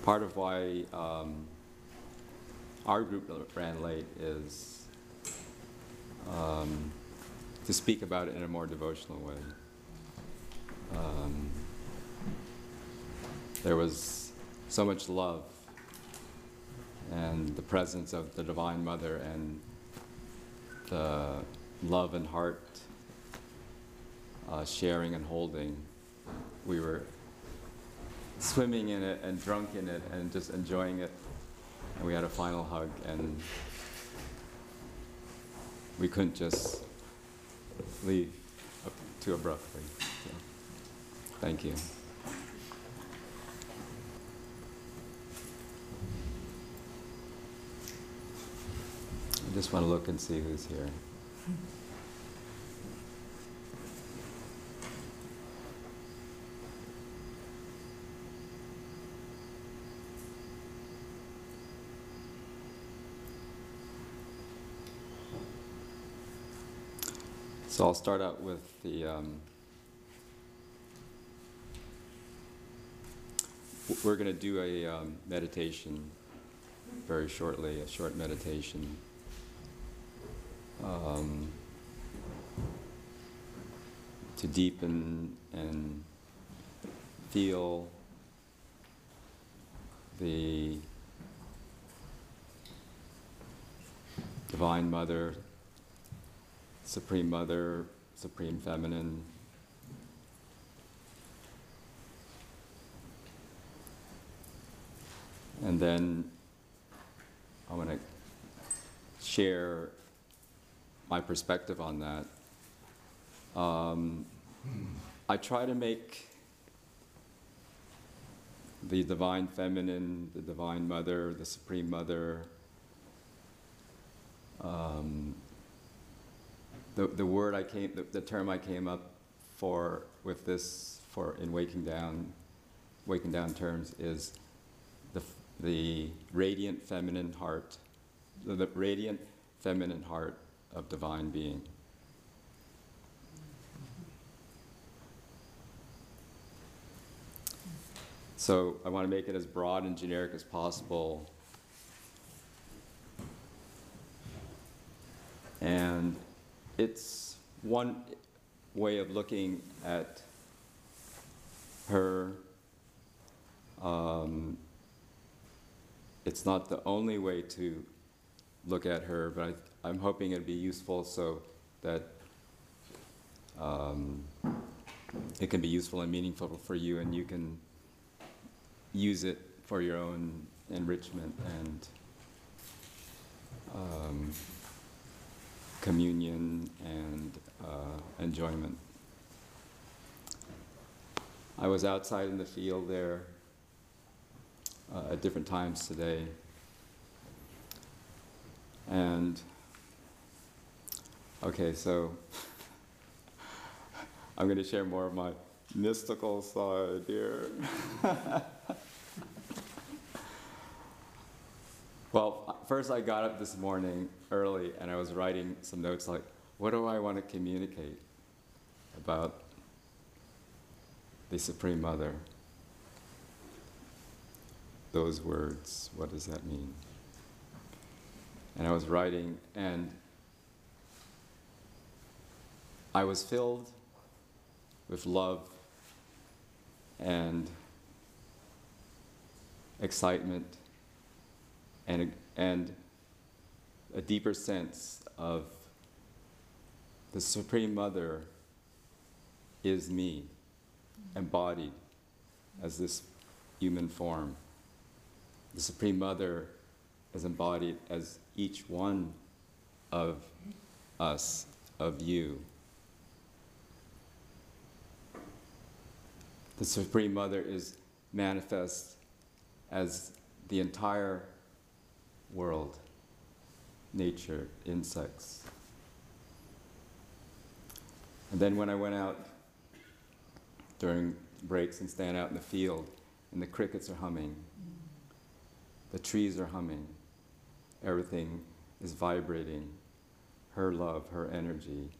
part of why our group ran late is to speak about it in a more devotional way. There was so much love and the presence of the Divine Mother and the love and heart sharing and holding. We were swimming in it and drunk in it and just enjoying it. And we had a final hug, and we couldn't just leave too abruptly. So, thank you. I just want to look and see who's here. So I'll start out with the we're going to do a meditation very shortly, a short meditation. To deepen and feel the Divine Mother, Supreme Mother, Supreme Feminine, and then I want to share my perspective on that. I try to make the Divine Feminine, the Divine Mother, the Supreme Mother, the term I came up for with this in Waking Down terms is the radiant feminine heart, the radiant feminine heart of divine being. So I want to make it as broad and generic as possible. And it's one way of looking at her. It's not the only way to look at her, but I'm hoping it'll be useful so that it can be useful and meaningful for you, and you can use it for your own enrichment and communion and enjoyment. I was outside in the field there at different times today, and okay, so I'm going to share more of my mystical side here. Well, first I got up this morning early and I was writing some notes like, what do I want to communicate about the Supreme Mother? Those words, what does that mean? And I was writing, and I was filled with love and excitement and a deeper sense of the Supreme Mother is me, embodied as this human form. The Supreme Mother is embodied as each one of us, of you. The Supreme Mother is manifest as the entire world, nature, insects. And then when I went out during breaks and stand out in the field, and the crickets are humming, the trees are humming, everything is vibrating, her love, her energy.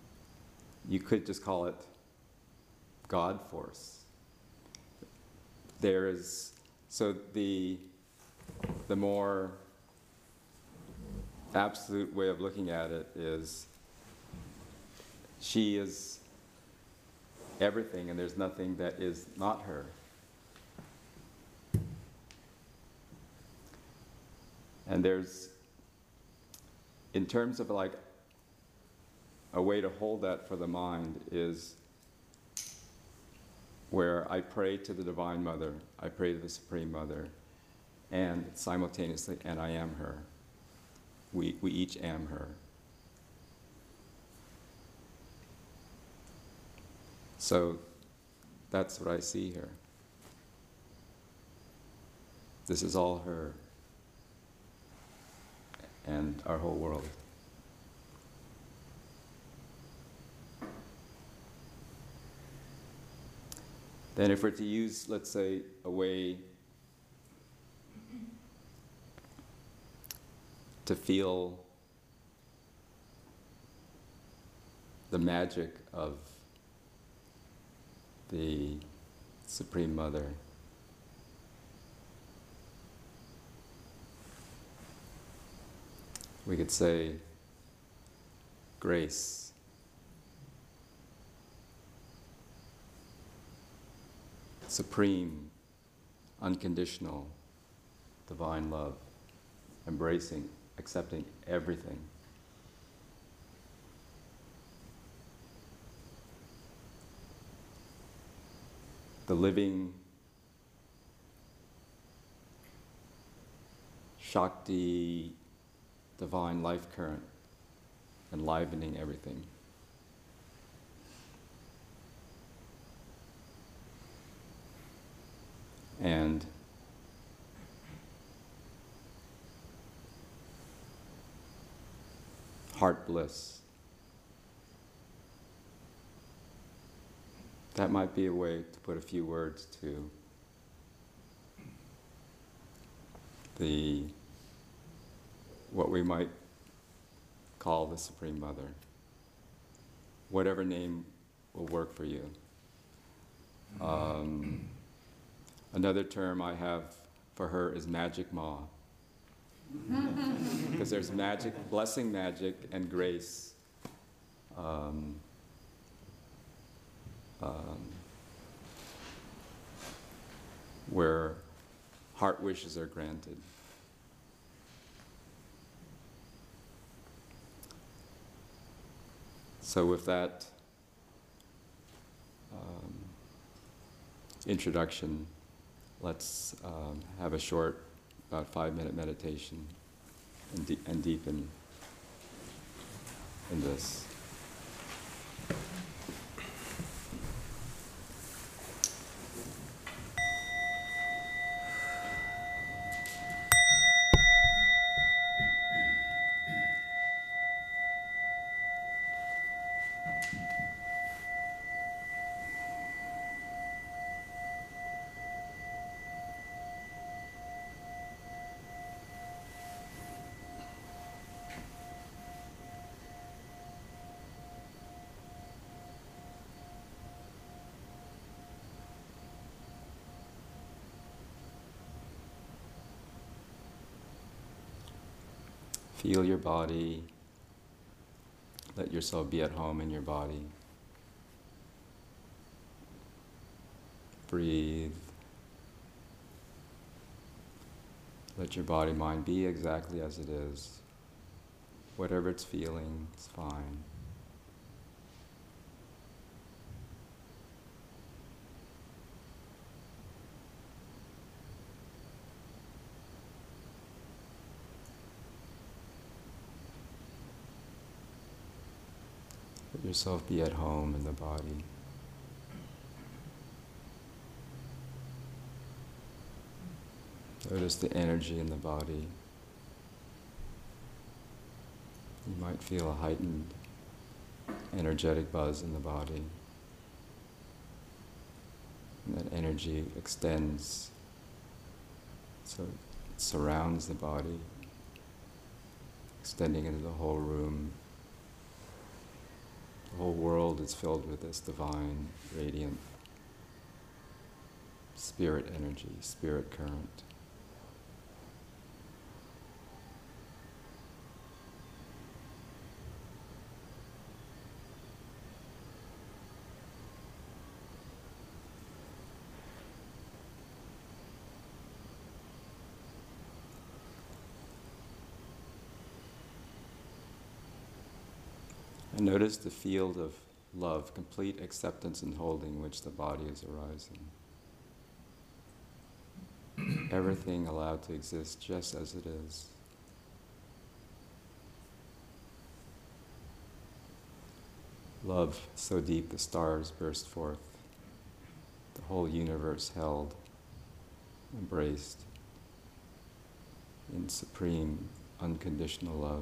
You could just call it God force. there is, so the more absolute way of looking at it is she is everything and there's nothing that is not her. And there's, in terms of like a way to hold that for the mind is where I pray to the Divine Mother, I pray to the Supreme Mother, and simultaneously, and I am her. We each am her. So that's what I see here. This is all her and our whole world. Then if we're to use, let's say, a way to feel the magic of the Supreme Mother, we could say grace. Supreme, unconditional, divine love, embracing, accepting everything. The living Shakti, divine life current, enlivening everything. And heart bliss. That might be a way to put a few words to what we might call the Supreme Mother. Whatever name will work for you. Another term I have for her is Magic Ma. Because there's magic, blessing magic, and grace. Where heart wishes are granted. So with that introduction, let's have a short, about 5-minute meditation and deepen in this. Feel your body. Let yourself be at home in your body. Breathe. Let your body, mind be exactly as it is. Whatever it's feeling, it's fine. Let yourself be at home in the body. Notice the energy in the body. You might feel a heightened energetic buzz in the body. And that energy extends, so it surrounds the body, extending into the whole room. The whole world is filled with this divine, radiant, spirit energy, spirit current. And notice the field of love, complete acceptance and holding which the body is arising. Everything allowed to exist just as it is. Love so deep the stars burst forth. The whole universe held, embraced in supreme, unconditional love.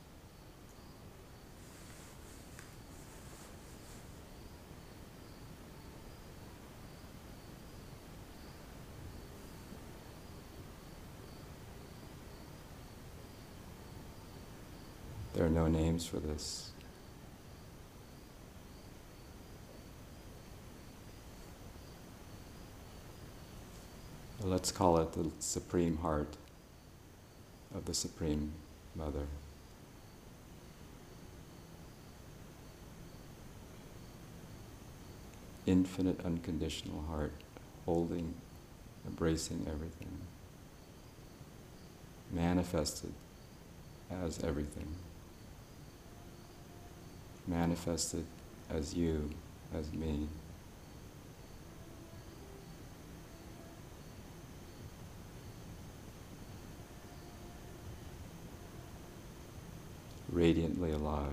There are no names for this. Let's call it the Supreme Heart of the Supreme Mother. Infinite, unconditional heart, holding, embracing everything, manifested as everything, manifested as you, as me. Radiantly alive.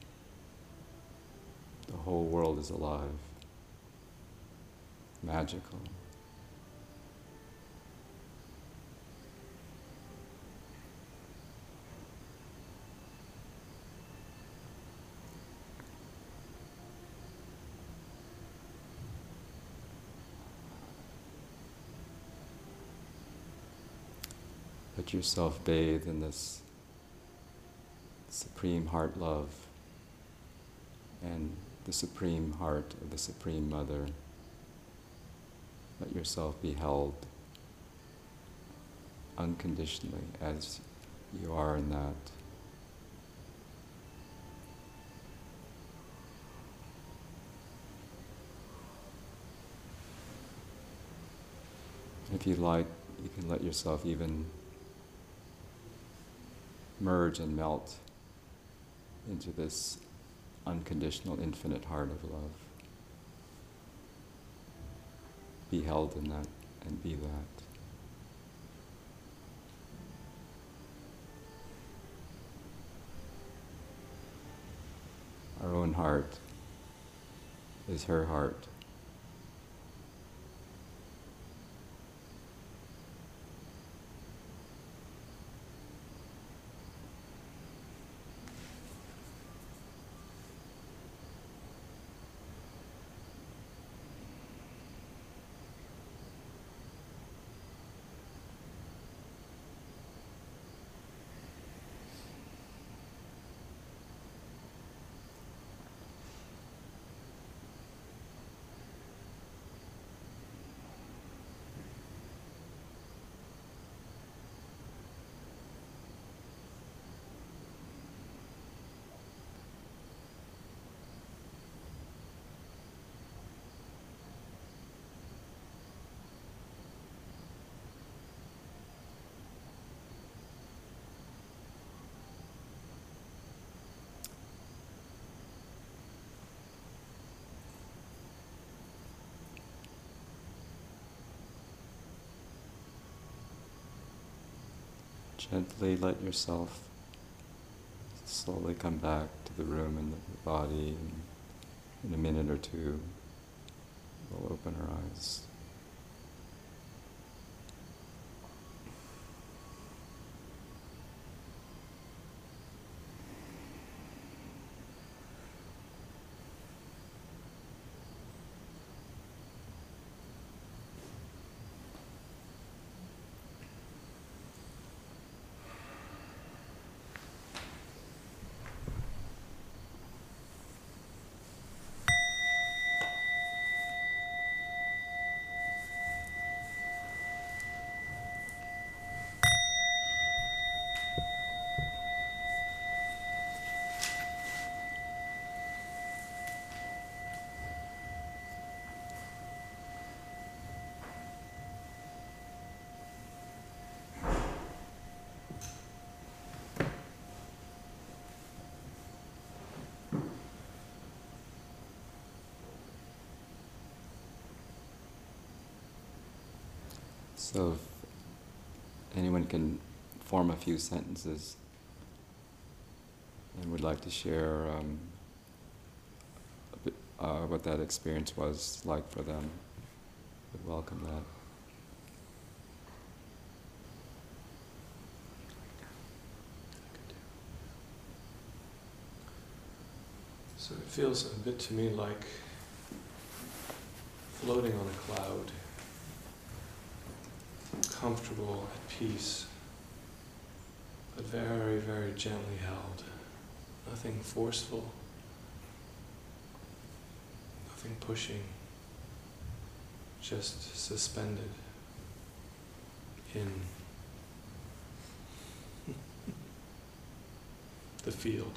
The whole world is alive. Magical. Let yourself bathe in this supreme heart love and the supreme heart of the Supreme Mother. Let yourself be held unconditionally as you are in that. If you like, you can let yourself even merge and melt into this unconditional, infinite heart of love. Be held in that and be that. Our own heart is her heart. Gently let yourself slowly come back to the room and the body, and in a minute or two we'll open our eyes. So if anyone can form a few sentences and would like to share what that experience was like for them, would welcome that. So it feels a bit to me like floating on a cloud, comfortable, at peace, but very, very gently held. Nothing forceful, nothing pushing, just suspended in the field.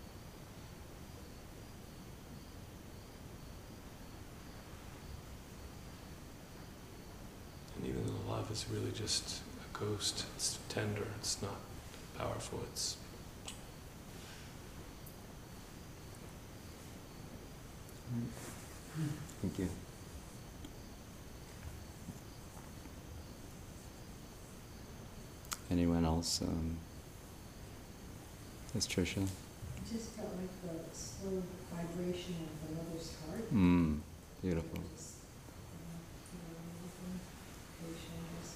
And even though love is really just a ghost, it's tender, it's not powerful, it's Thank you. Anyone else? Yes, Tricia? It just felt like the slow vibration of the mother's heart. Beautiful. Just, patient, just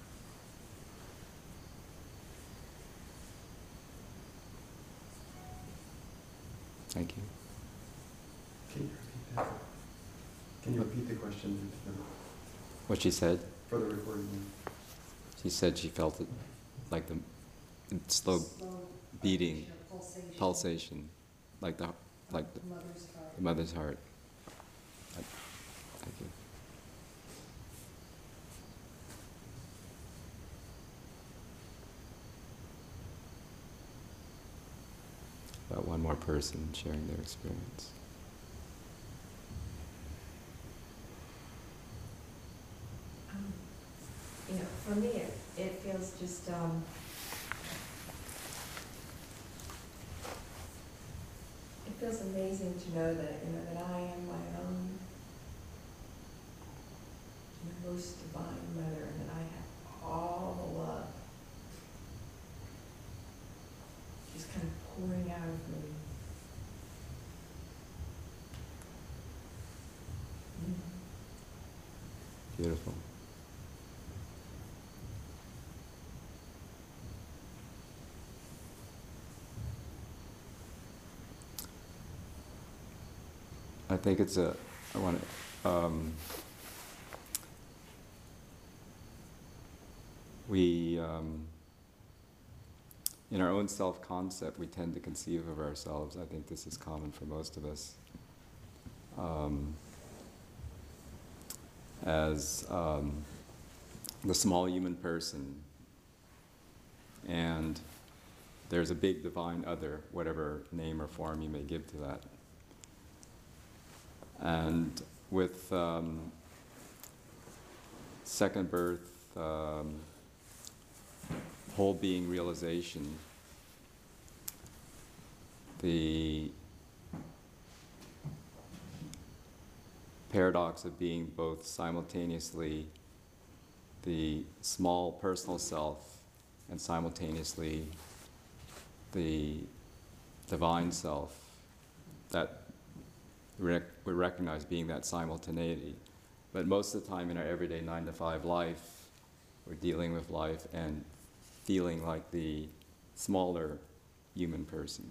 Thank you. Can you repeat that? Can you repeat the question What she said? for the recording? She said she felt it like the slow beating, vibration or pulsation, like the mother's heart. the mother's heart. Thank you. About one more person sharing their experience. For me, it feels just, it feels amazing to know that, that I am my own most divine mother, and that I have all the love just kind of pouring out of me. Beautiful. I think it's I want to, in our own self-concept, we tend to conceive of ourselves, I think this is common for most of us, as the small human person, and there's a big divine other, whatever name or form you may give to that. And with second birth, whole being realization, the paradox of being both simultaneously the small personal self and simultaneously the divine self, that we recognize being that simultaneity. But most of the time in our everyday 9-to-5 life, we're dealing with life and feeling like the smaller human person.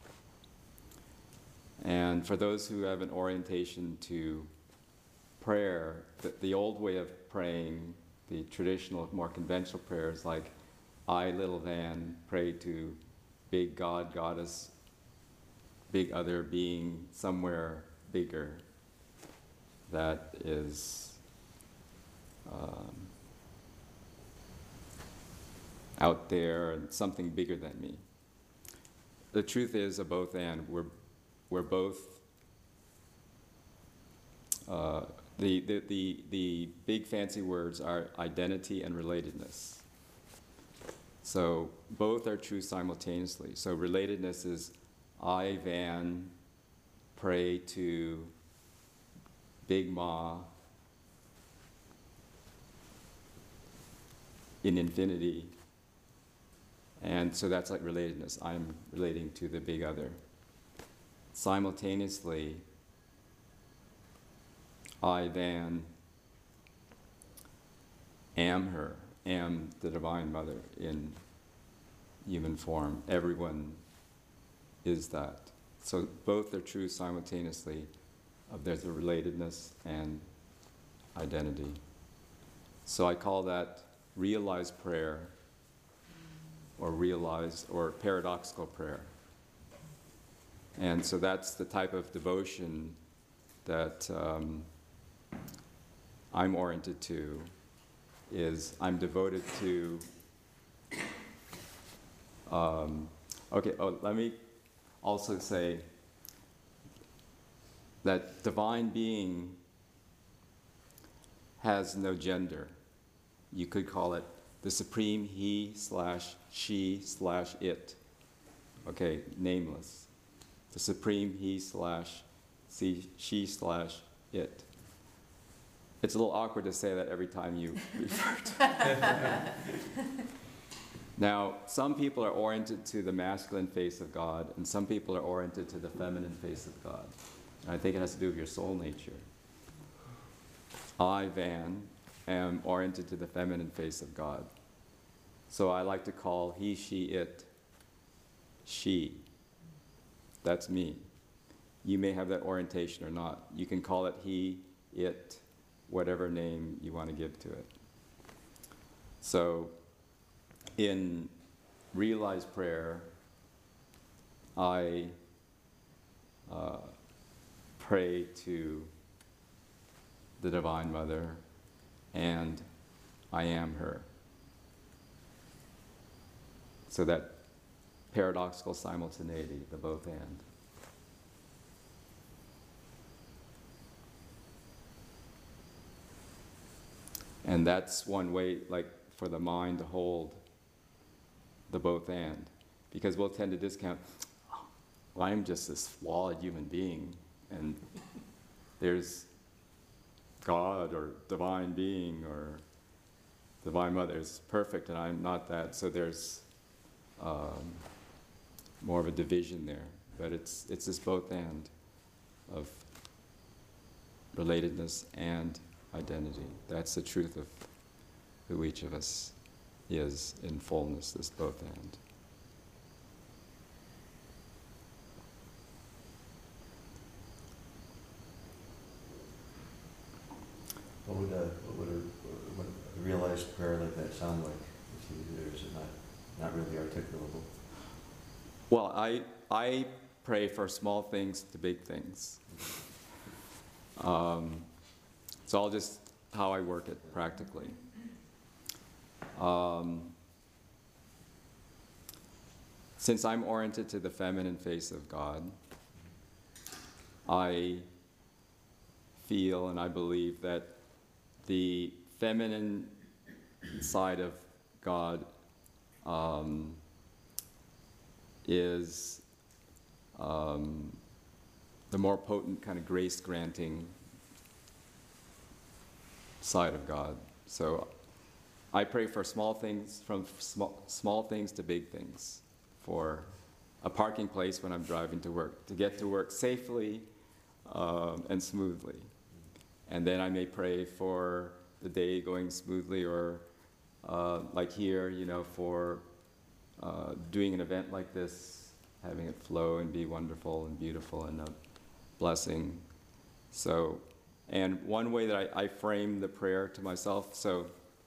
And for those who have an orientation to prayer, the old way of praying, the traditional, more conventional prayers like I, little Van, pray to big God, goddess, big other being somewhere bigger that is out there and something bigger than me. The truth is, a both and. We're both. The big fancy words are identity and relatedness. So both are true simultaneously. So relatedness is I, Van, pray to Big Ma, in infinity. And so that's like relatedness. I'm relating to the big other. Simultaneously, I then am her, am the Divine Mother in human form. Everyone is that. So both are true simultaneously. There's a relatedness and identity. So I call that realized prayer, or realized or paradoxical prayer. And so that's the type of devotion that I'm oriented to, is I'm devoted to, let me also say that divine being has no gender. You could call it the supreme he/she/it. Okay, nameless. The supreme he/she/it. It's a little awkward to say that every time you refer to it. Now, some people are oriented to the masculine face of God, and some people are oriented to the feminine face of God. And I think it has to do with your soul nature. I, Van, am oriented to the feminine face of God. So I like to call he, she, it, she. That's me. You may have that orientation or not. You can call it he, it, whatever name you want to give to it. So in realized prayer, I pray to the Divine Mother, and I am her. So that paradoxical simultaneity, the both and. And that's one way, like, for the mind to hold the both and. Because we'll tend to discount, well, I'm just this flawed human being, and there's God or divine being or Divine Mother is perfect, and I'm not that. So there's more of a division there. But it's this both and of relatedness and identity. That's the truth of who each of us is in fullness, this both and. What would a realized prayer like that sound like? Or is it not really articulable? Well, I pray for small things to big things. It's all just how I work it practically. Since I'm oriented to the feminine face of God, I feel and I believe that the feminine side of God is the more potent kind of grace-granting side of God. So I pray for small things, from small things to big things, for a parking place when I'm driving to work, to get to work safely and smoothly. And then I may pray for the day going smoothly, or like here, for doing an event like this, having it flow and be wonderful and beautiful and a blessing. So, and one way that I frame the prayer to myself, so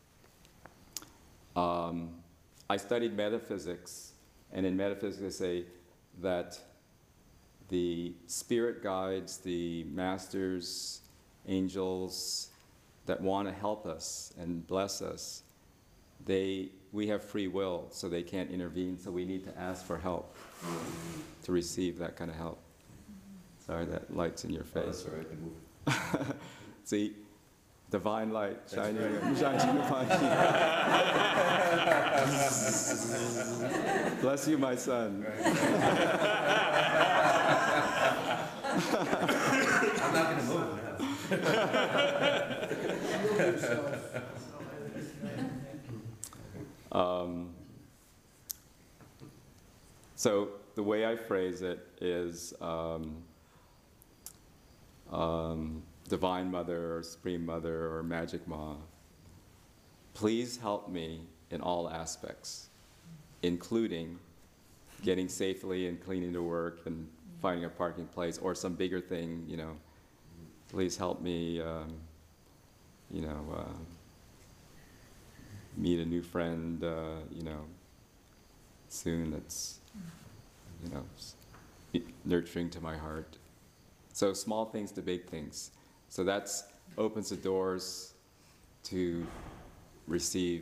I studied metaphysics, and in metaphysics they say that the spirit guides, the masters, angels that want to help us and bless us, we have free will, so they can't intervene, so we need to ask for help to receive that kind of help. Sorry, that light's in your face. Oh, that's all right, I can move. See, divine light shining upon you. Bless you, my son. I'm not going to move now. So the way I phrase it is Divine Mother or Supreme Mother or Magic Ma, please help me in all aspects, including getting safely and cleaning to work and finding a parking place or some bigger thing, you know. Please help me, meet a new friend, soon that's, nurturing to my heart. So small things to big things. So that's opens the doors to receive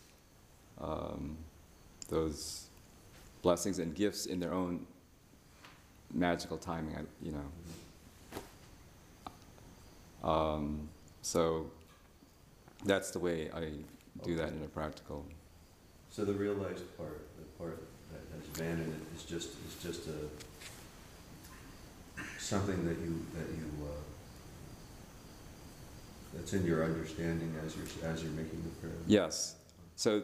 those blessings and gifts in their own magical timing, so that's the way I do that in a practical. So the realized part, the part that has Van in it, is just something that you that's in your understanding as you're making the prayer. Yes. So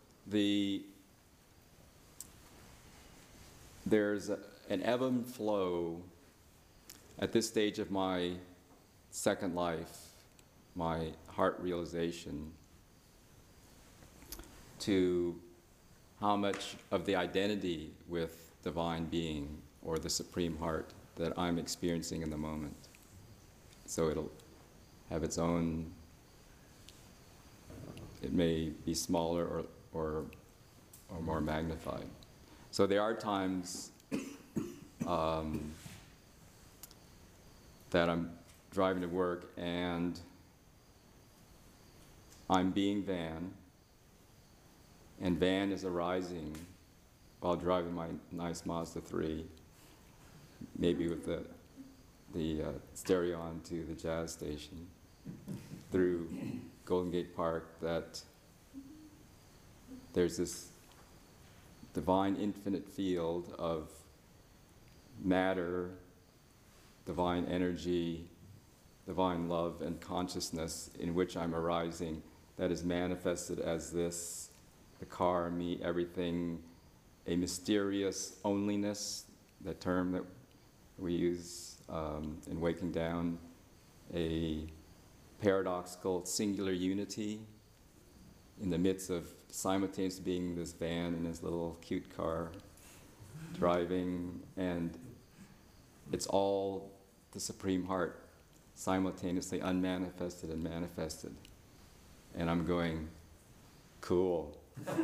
there's an ebb and flow at this stage of my second life, my heart realization, to how much of the identity with divine being or the supreme heart that I'm experiencing in the moment. So it'll have its own, it may be smaller or more magnified. So there are times that I'm driving to work and I'm being Van, and Van is arising while driving my nice Mazda 3, maybe with the stereo on to the jazz station, through Golden Gate Park, that there's this divine infinite field of matter, divine energy, divine love and consciousness in which I'm arising, that is manifested as this, the car, me, everything, a mysterious onlyness, the term that we use in Waking Down, a paradoxical singular unity in the midst of simultaneously being this Van in his little cute car, driving, and it's all the Supreme Heart, simultaneously unmanifested and manifested. And I'm going, cool.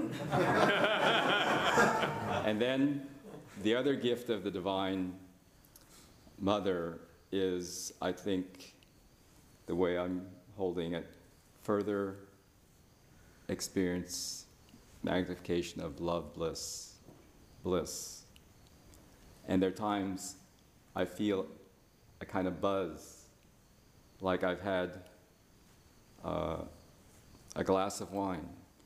And then the other gift of the Divine Mother is, I think, the way I'm holding it, further experience magnification of love, bliss. And there are times I feel a kind of buzz, like I've had a glass of wine,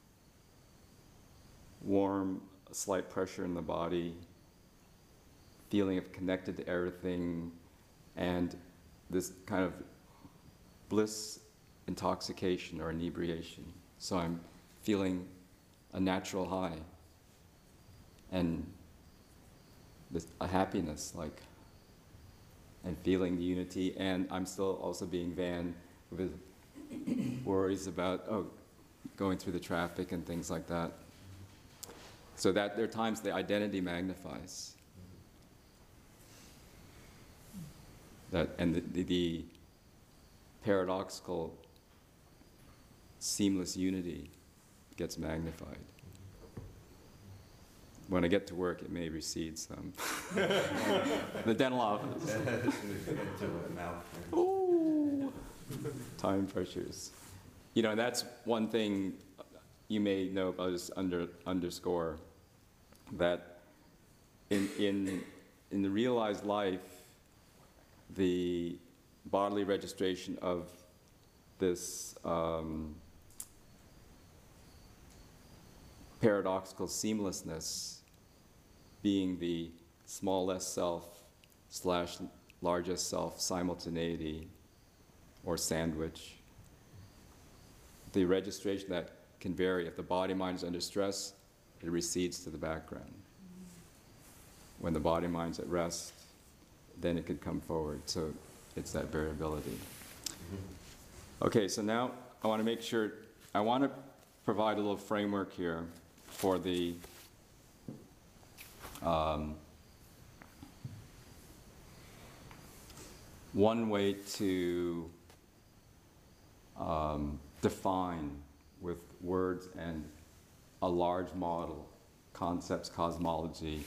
warm, a slight pressure in the body, feeling of connected to everything, and this kind of bliss intoxication or inebriation. So I'm feeling a natural high and a happiness, like, and feeling the unity, and I'm still also being Van with worries about, going through the traffic and things like that. So that there are times the identity magnifies. That, and the paradoxical, seamless unity gets magnified. When I get to work, it may recede some. The dental office. Ooh. Time pressures. And that's one thing you may know, I'll just underscore, that in the realized life, the bodily registration of this paradoxical seamlessness, being the smallest self / largest self simultaneity or sandwich, the registration that can vary. If the body-mind is under stress, it recedes to the background. When the body-mind's at rest, then it could come forward. So it's that variability. Okay, so now I want to make sure, I want to provide a little framework here for the one way to define with words and a large model, concepts, cosmology,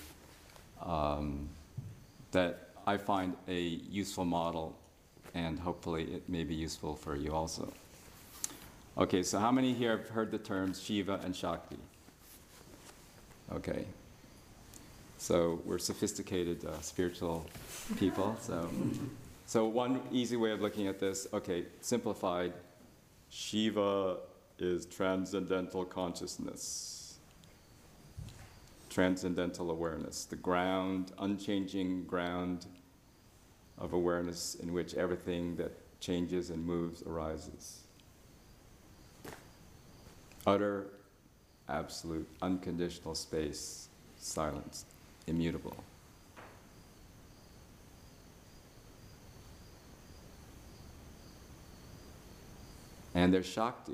that I find a useful model, and hopefully it may be useful for you also. Okay, so how many here have heard the terms Shiva and Shakti? Okay. So we're sophisticated spiritual people. So one easy way of looking at this, okay, simplified, Shiva is transcendental consciousness, transcendental awareness, the ground, unchanging ground of awareness in which everything that changes and moves arises. Utter, absolute, unconditional space, silence, immutable. And there's Shakti.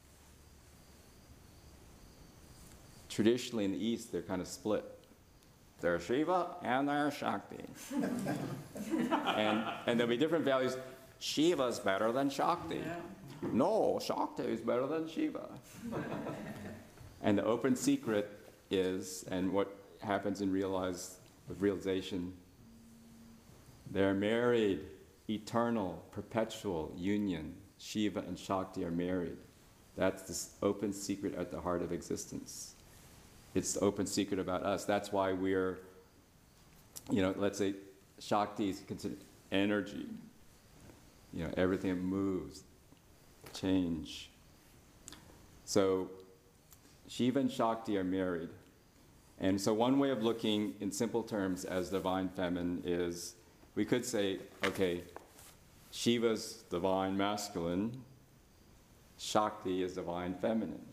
Traditionally in the East, they're kind of split. There's Shiva and there's Shakti. and there'll be different values. Shiva's better than Shakti. Yeah. No, Shakti is better than Shiva. And the open secret is, and what happens in realization, they're married, eternal, perpetual union. Shiva and Shakti are married. That's this open secret at the heart of existence. It's the open secret about us. That's why we're, let's say Shakti is considered energy. Everything that moves, change. So Shiva and Shakti are married. And so one way of looking in simple terms as divine feminine is, we could say, okay, Shiva's divine masculine, Shakti is divine feminine.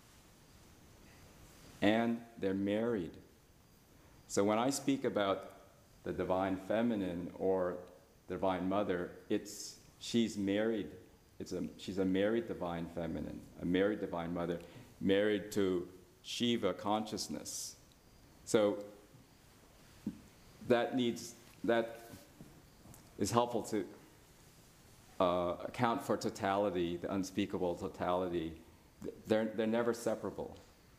And they're married. So when I speak about the divine feminine or divine mother, she's married. She's a married divine feminine, a married divine mother, married to Shiva consciousness. So that is helpful to account for totality, the unspeakable totality. They're never separable.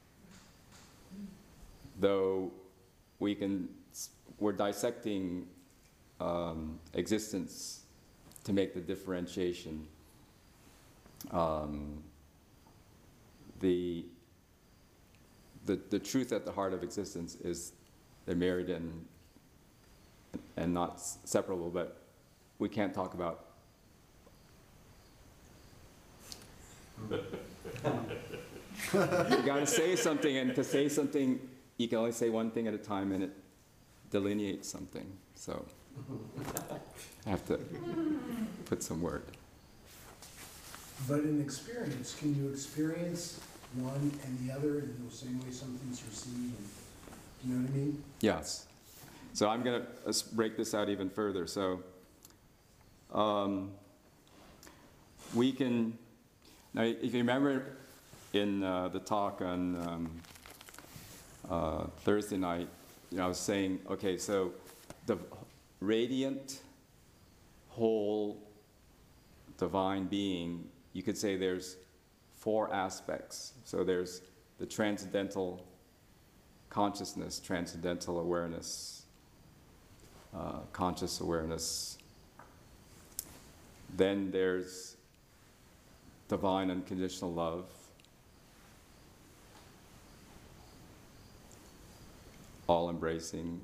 Though we're dissecting existence to make the differentiation. The truth at the heart of existence is they're married and not separable, but we can't talk about. You gotta say something, and to say something, you can only say one thing at a time, and it delineates something. So I have to put some word. But in experience, can you experience one and the other in the same way some things are seen? Do you know what I mean? Yes. So I'm going to break this out even further. So we can, now if you remember in the talk on Thursday night, I was saying, okay, so the radiant whole divine being, you could say there's 4 aspects. So there's the transcendental consciousness, transcendental awareness, conscious awareness. Then there's divine unconditional love. All-embracing.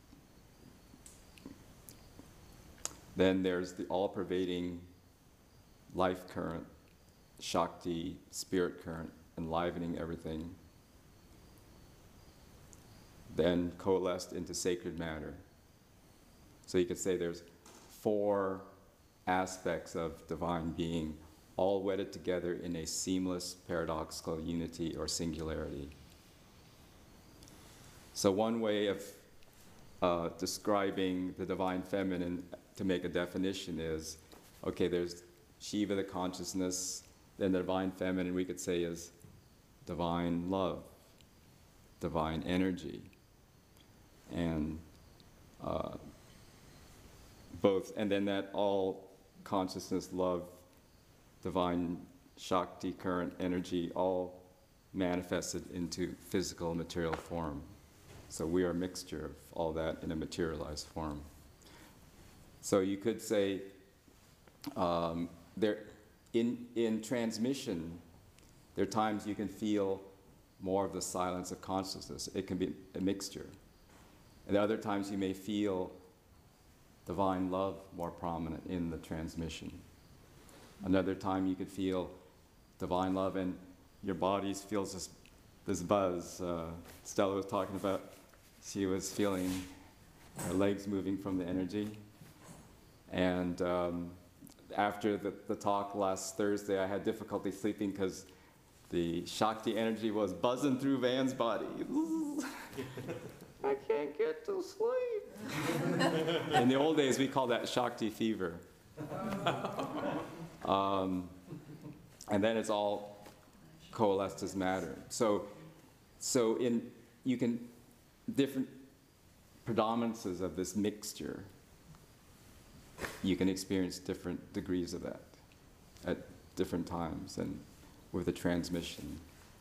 Then there's the all-pervading life current, Shakti, spirit current, enlivening everything. Then coalesced into sacred matter. So you could say there's 4 aspects of divine being, all wedded together in a seamless paradoxical unity or singularity. So one way of describing the divine feminine to make a definition is, okay, there's Shiva, the consciousness, then the divine feminine we could say is divine love, divine energy, and both, and then that all consciousness, love, divine Shakti, current energy, all manifested into physical material form. So we are a mixture of all that in a materialized form. So you could say in transmission, there are times you can feel more of the silence of consciousness. It can be a mixture. And other times you may feel divine love more prominent in the transmission. Another time you could feel divine love and your body feels this buzz. Stella was talking about, she was feeling her legs moving from the energy. And after the talk last Thursday, I had difficulty sleeping because the Shakti energy was buzzing through Van's body. I can't get to sleep. In the old days, we called that Shakti fever. And then it's all coalesced as matter. So you can, different predominances of this mixture, you can experience different degrees of that at different times and with the transmission.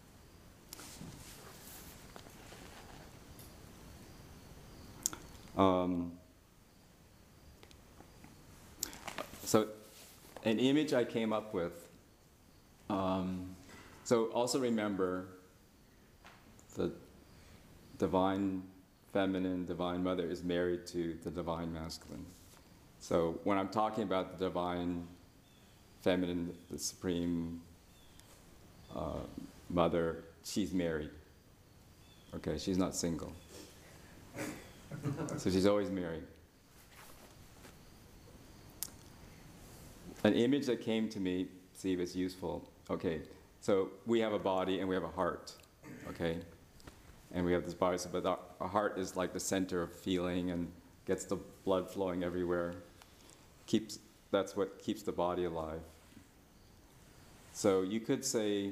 So an image I came up with, so also remember the divine feminine, divine mother is married to the divine masculine. So when I'm talking about the divine feminine, the supreme mother, she's married. Okay, she's not single. So she's always married. An image that came to me, see if it's useful. Okay, so we have a body and we have a heart, okay? And we have this body, but our heart is like the center of feeling and gets the blood flowing everywhere. That's what keeps the body alive. So you could say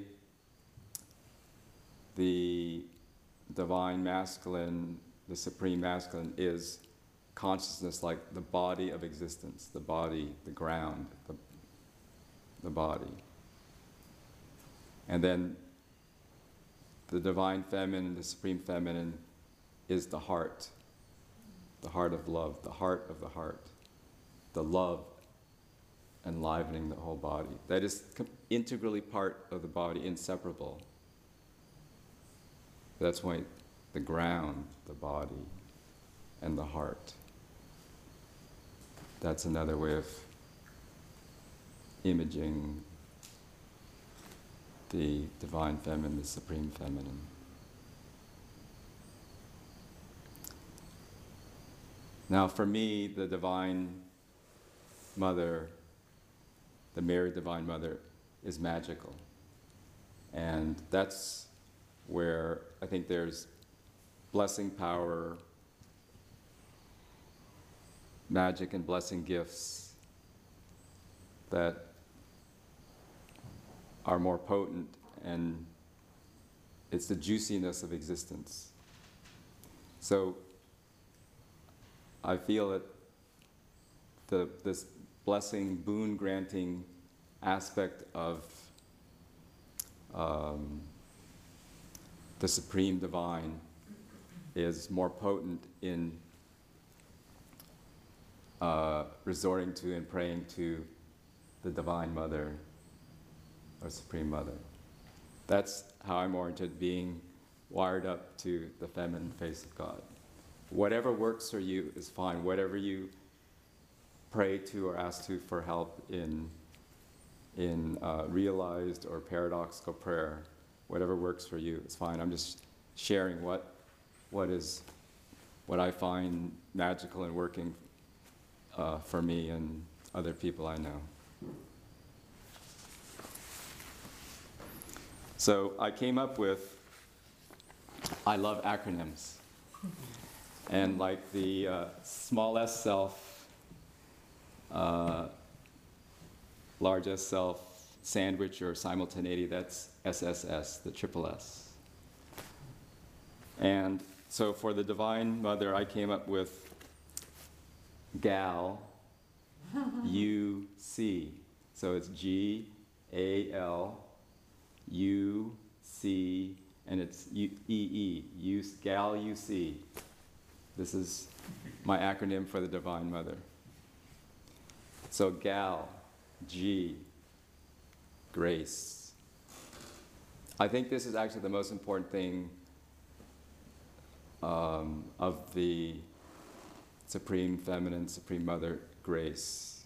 the divine masculine, the supreme masculine is consciousness, like the body of existence, the body, the ground, the body. And then the divine feminine, the supreme feminine is the heart of love, the heart of the heart, the love enlivening the whole body. That is integrally part of the body, inseparable. That's why the ground, the body, and the heart. That's another way of imaging the divine feminine, the supreme feminine. Now for me, the divine mother, the married divine mother, is magical. And that's where I think there's blessing power, magic and blessing gifts that are more potent, and it's the juiciness of existence. So I feel that this blessing, boon-granting aspect of the supreme divine is more potent in resorting to and praying to the divine mother or supreme mother. That's how I'm oriented, being wired up to the feminine face of God. Whatever works for you is fine. Whatever you pray to or ask to for help in realized or paradoxical prayer, whatever works for you is fine. I'm just sharing what I find magical and working for me and other people I know. So I came up with, I love acronyms. And like the small s self, large s self, sandwich or simultaneity, that's SSS, the triple S. And so for the Divine Mother, I came up with GAL, U-C. So it's G-A-L, U-C, and it's E-E, GAL, U-C. This is my acronym for the Divine Mother. So GAL, G, grace. I think this is actually the most important thing of the Supreme Feminine, Supreme Mother, grace.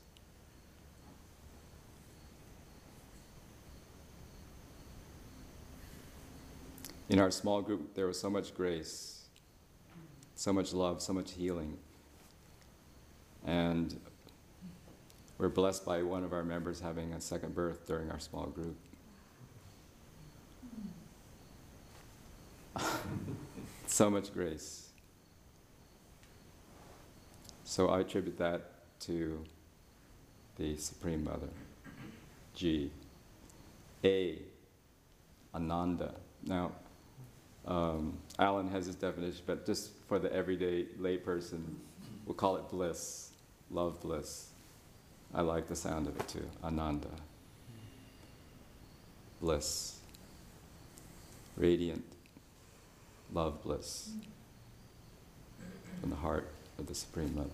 In our small group, there was so much grace, so much love, so much healing. And we're blessed by one of our members having a second birth during our small group. So much grace. So I attribute that to the Supreme Mother. G. A. Ananda. Now, Alan has his definition, but just for the everyday layperson, we'll call it bliss, love bliss. I like the sound of it too, Ananda. Bliss. Radiant love bliss from the heart of the Supreme Mother.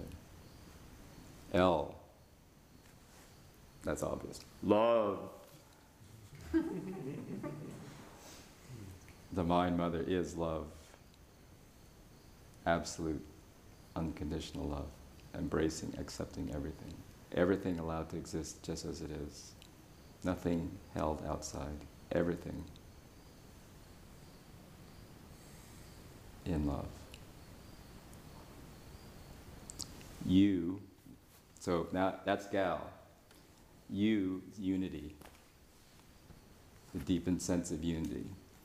L. That's obvious. Love. Divine Mother is love. Absolute, unconditional love. Embracing, accepting everything. Everything allowed to exist just as it is. Nothing held outside. Everything in love. You, so now that's Gal. You, unity. The deepened sense of unity.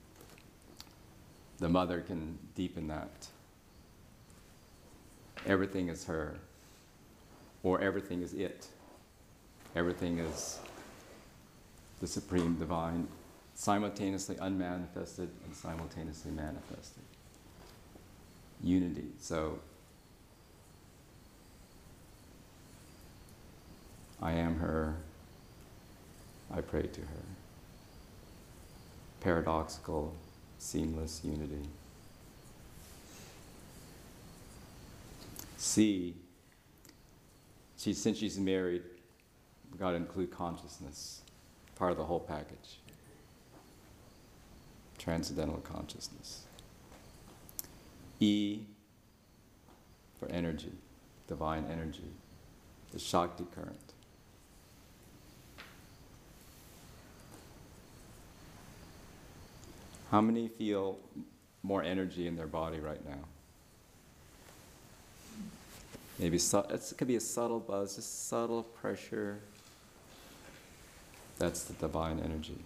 The mother can deepen that. Everything is her, or everything is it. Everything is the Supreme Divine, simultaneously unmanifested and simultaneously manifested. Unity. So, I am her, I pray to her. Paradoxical, seamless unity. C, since she's married, we've got to include consciousness, part of the whole package. Transcendental consciousness. E, for energy, divine energy, the Shakti current. How many feel more energy in their body right now? Maybe it could be a subtle buzz, just subtle pressure. That's the divine energy.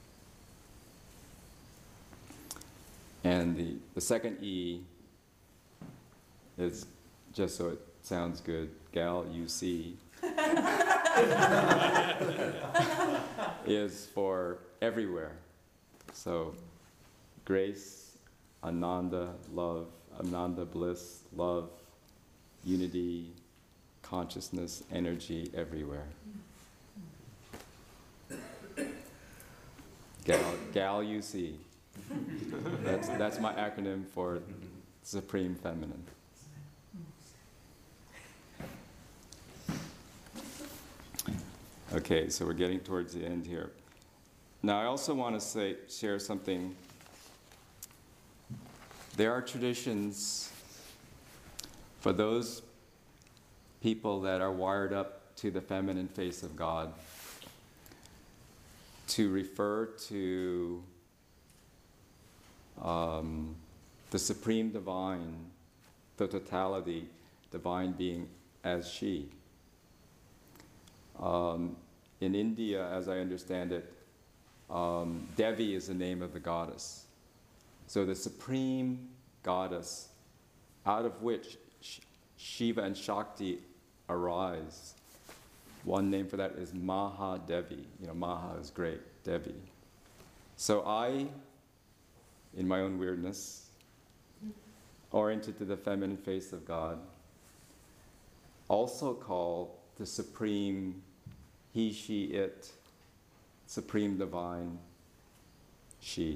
And the second E is, just so it sounds good, Gal, UC, is for everywhere. So, grace, Ananda, love, Ananda, bliss, love, unity, consciousness, energy, everywhere. Gal UC. That's my acronym for Supreme Feminine. Okay, so we're getting towards the end here. Now I also want to share something. There are traditions for those people that are wired up to the feminine face of God to refer to the Supreme Divine, the totality, divine being as she. In India, as I understand it, Devi is the name of the goddess. So the supreme goddess, out of which Shiva and Shakti arise. One name for that is Mahadevi. Maha is great, Devi. So I, in my own weirdness, oriented to the feminine face of God, also call the supreme he, she, it, supreme divine, she.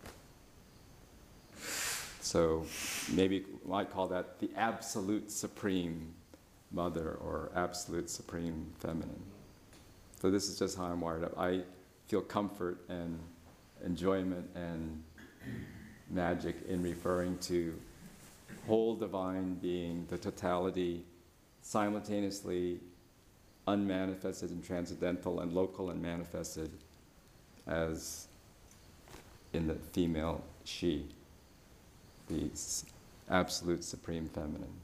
So maybe you might call that the absolute supreme mother or absolute supreme feminine. So this is just how I'm wired up. I feel comfort and enjoyment and magic in referring to whole divine being, the totality, simultaneously unmanifested and transcendental and local and manifested as in the female she, the absolute supreme feminine.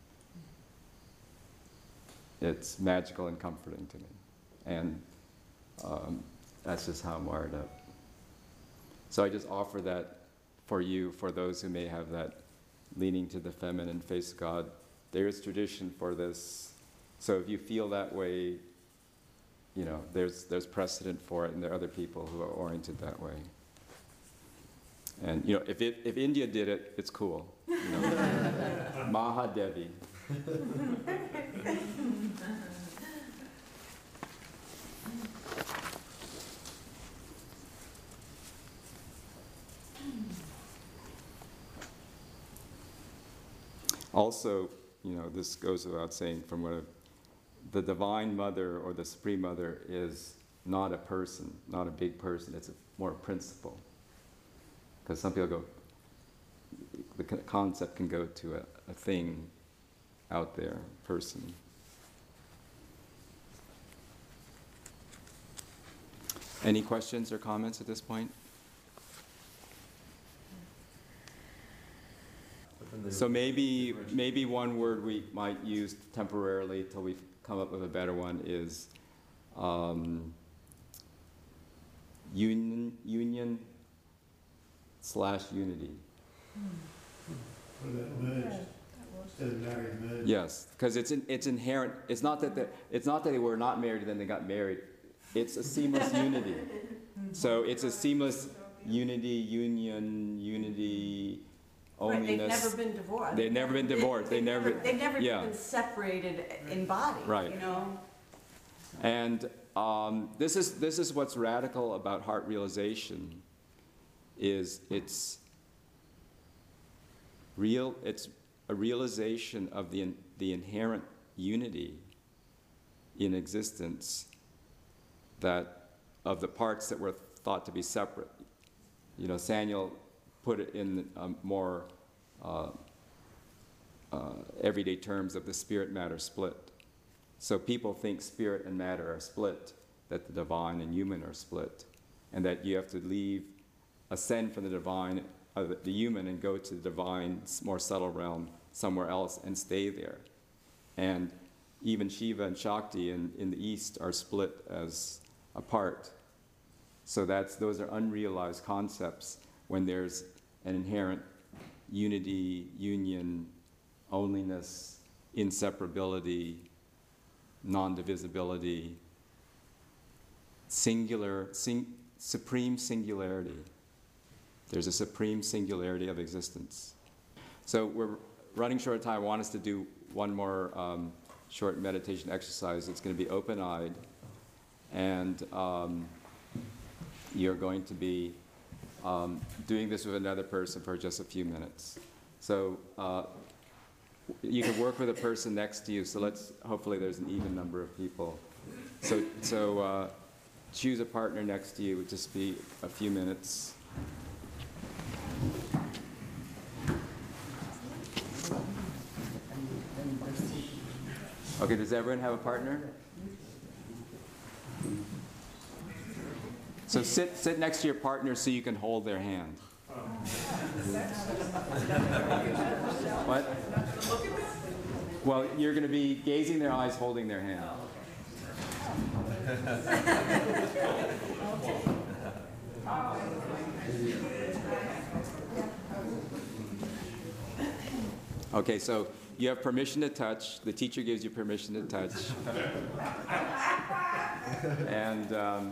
It's magical and comforting to me. And that's just how I'm wired up. So I just offer that for you, for those who may have that leaning to the feminine face of God. There is tradition for this. So if you feel that way, there's precedent for it, and there are other people who are oriented that way. And if India did it, it's cool. Mahadevi. Also, this goes without saying, the Divine Mother or the Supreme Mother is not a person, not a big person, it's more a principle. Because some people go, the concept can go to a thing out there, person. Any questions or comments at this point? So maybe one word we might use temporarily till we come up with a better one is union/unity. What about merged? Instead of married, merged? Yes, because it's inherent. It's not that they were not married and then they got married. It's a seamless unity. So it's a seamless unity, unity. Right, they've never been divorced. They've never been divorced. They've never been separated in body. Right. And this is what's radical about heart realization. It's a realization of the inherent unity in existence, that of the parts that were thought to be separate. Sanyal put it in more everyday terms of the spirit-matter split. So people think spirit and matter are split, that the divine and human are split, and that you have to ascend from the divine, the human, and go to the divine, more subtle realm somewhere else and stay there. And even Shiva and Shakti in the East are split as apart. So those are unrealized concepts when there's an inherent unity, union, onlyness, inseparability, non-divisibility, supreme singularity. There's a supreme singularity of existence. So we're running short of time. I want us to do one more short meditation exercise. It's going to be open-eyed, and you're going to be doing this with another person for just a few minutes. So you can work with a person next to you. So hopefully there's an even number of people. So choose a partner next to you. It would just be a few minutes. Okay, does everyone have a partner? So sit next to your partner so you can hold their hand. What? Well, you're going to be gazing their eyes, holding their hand. Okay, so you have permission to touch. The teacher gives you permission to touch. And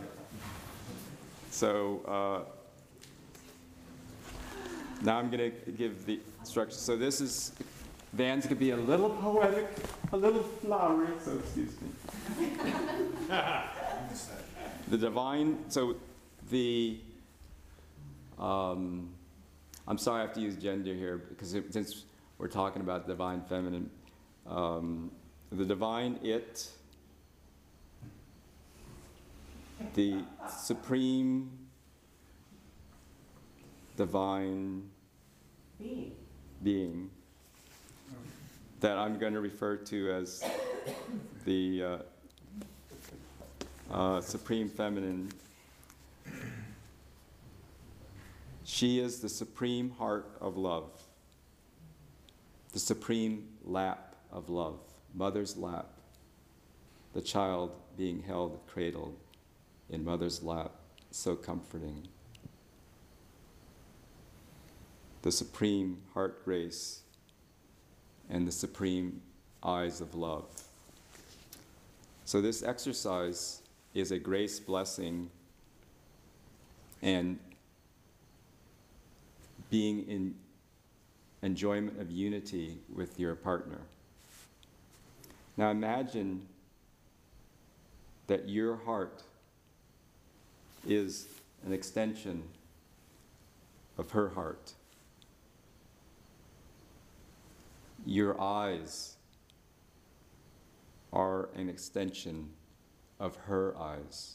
now I'm going to give the instructions. So this is, Van's going to be a little poetic, a little flowery, so excuse me. The divine, so the, I'm sorry I have to use gender here, because since we're talking about divine feminine, the divine it, the supreme divine being that I'm going to refer to as the supreme feminine. She is the supreme heart of love, the supreme lap of love, mother's lap, the child being held, cradled in mother's lap, so comforting. The supreme heart grace and the supreme eyes of love. So this exercise is a grace blessing and being in enjoyment of unity with your partner. Now imagine that your heart is an extension of her heart. Your eyes are an extension of her eyes.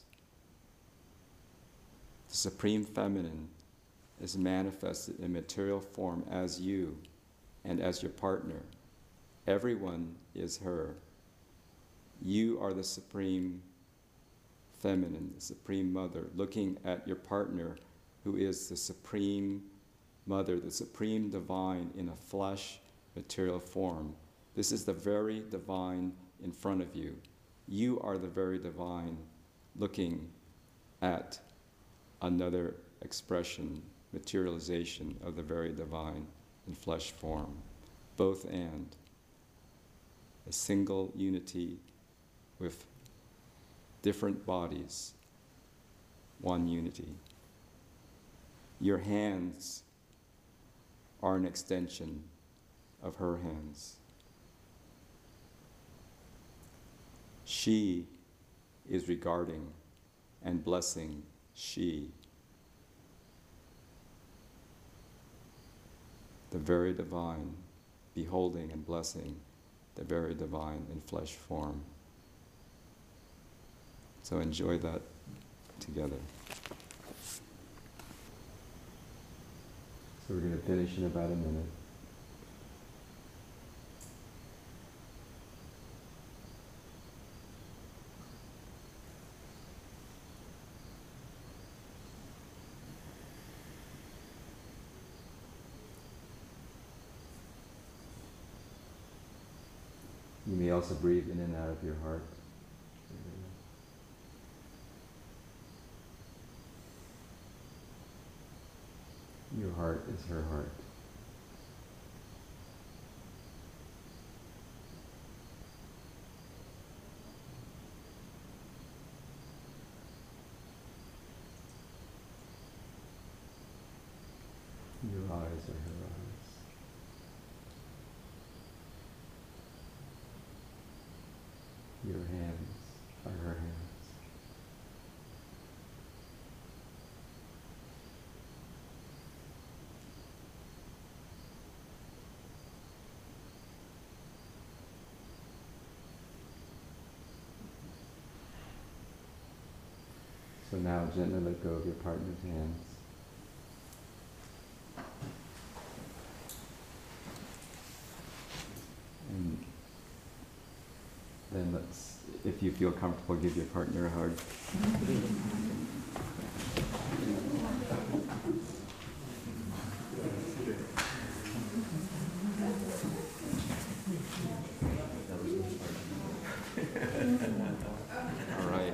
The Supreme Feminine is manifested in material form as you and as your partner. Everyone is her. You are the Supreme Feminine, the Supreme Mother, looking at your partner who is the Supreme Mother, the Supreme Divine in a flesh material form. This is the very divine in front of you. You are the very divine looking at another expression, materialization of the very divine in flesh form. Both and. A single unity with different bodies, one unity. Your hands are an extension of her hands. She is regarding and blessing she, the very divine, beholding and blessing the very divine in flesh form. So enjoy that together. So we're going to finish in about a minute. You may also breathe in and out of your heart. Your heart is her heart. Your eyes are her eyes. Your hands are her hands. So now gently let go of your partner's hands. And then let's, if you feel comfortable, give your partner a hug. All right.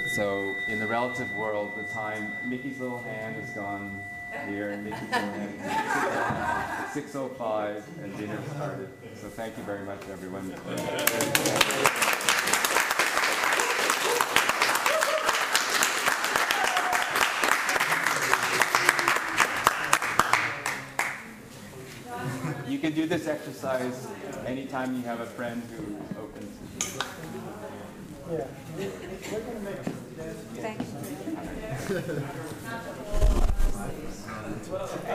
So in the relative world, the time, Mickey's little hand has gone here, and Mickey's little hand, 6:05, and dinner started. So thank you very much, everyone. You can do this exercise anytime you have a friend who opens. Yeah, we're gonna make it. Thank you.